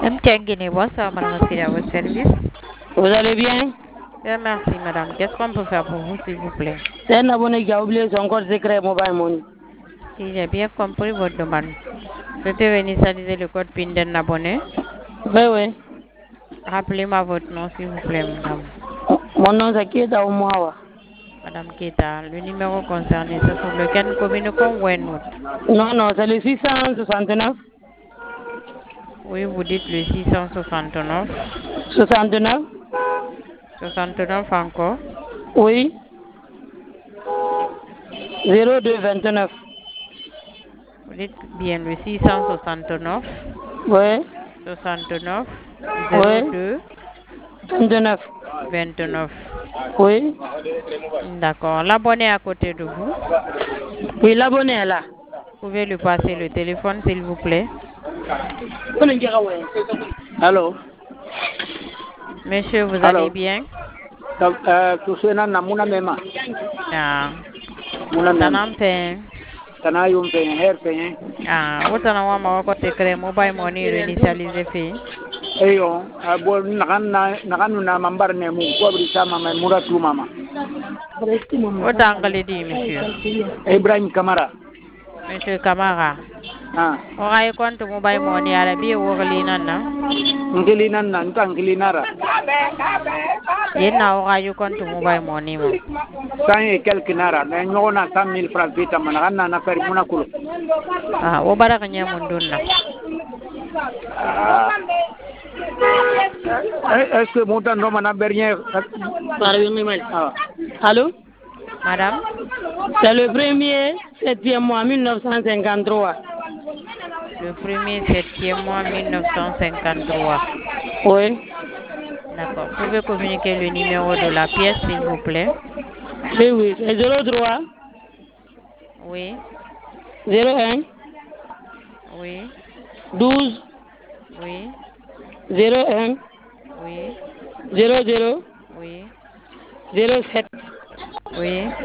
MTN Guinée, bonsoir, mademoiselle, à votre service. Vous allez bien? Bien, merci, madame. Qu'est-ce qu'on peut faire pour vous, s'il vous plaît? C'est un abonné qui a oublié son code secret mobile money. Si j'ai bien compris votre demande, souhaitez initialiser le code PIN d'un abonné. Oui, oui. Rappelez-moi votre nom, s'il vous plaît, madame. Mon nom c'est Keita Oumawa. Madame Keta, le numéro concerné, c'est sur lequel nous communiquons ou un autre? Non, non, c'est le 669 Oui, vous dites le 669. 69. 69 encore. Oui. 0229. Vous dites bien le 669, Oui. 69, Oui. 02, 29. 29. Oui. D'accord. L'abonné à côté de vous. Oui, l'abonné est là. Pouvez lui passer le téléphone, s'il vous plaît. Allô? Monsieur, vous allez Allô? bien? Tu sais, na muna mema. Ah, Muna mema. tanam pe. Tana yung penye, her penye. Ah, wotana wa ma wako tekre mobile money reinitialiser fe. Eyo, bo nakanu na mambar ne mu ko bri sama mai muratu mama. Wota angale di, monsieur. Ibrahim Kamara. Monsieur Kamara. Ah. Ora e compte mobile money arabi e wogli nana. Ngilinan na nta ngilinara. Yenna ora yu compte mobile money mo. 100 et quelques nara, mais ñogona 100 000 francs vita mana na fer muna kulo. Ah, wo baraka nyamundunna. Ah. Est-ce que montant no mana bernier ah. Allô? Madame? C'est le premier septième mois 1953. Le premier septième mois 1953. Oui. D'accord. Pouvez communiquer le numéro de la pièce, s'il vous plaît? Oui, oui, c'est 03 Oui, 01 oui, 12 oui, 01 oui, 00 oui, 07 oui.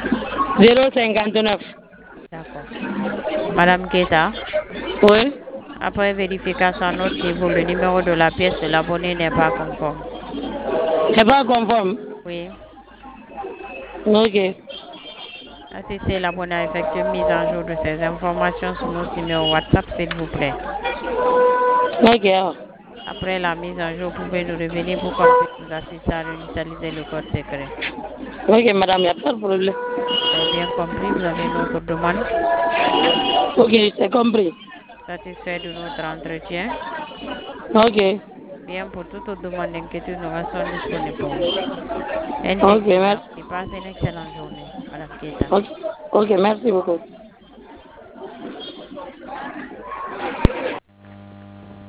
059. D'accord. Madame Keta, Oui. après vérification à notre niveau, le numéro de la pièce de l'abonné n'est pas conforme. C'est pas conforme. Oui. Ok. Assistez l'abonné à effectuer une mise en jour de ces informations sur notre numéro WhatsApp, s'il vous plaît. Ok. Après la mise en jour, vous pouvez nous revenir pour qu'on puisse vous assister à réinitialiser le code secret. Ok, madame, il n'y a pas de problème. J'ai bien compris, vous avez une autre demande. Ok, c'est compris. Satisfait de notre entretien. Ok. Bien, pour toute demande d'inquiétude, nous restons disponibles pour vous. Ok, NTG, merci. merci. Passez une excellente journée, Madame Keta. Ok, ok, merci beaucoup.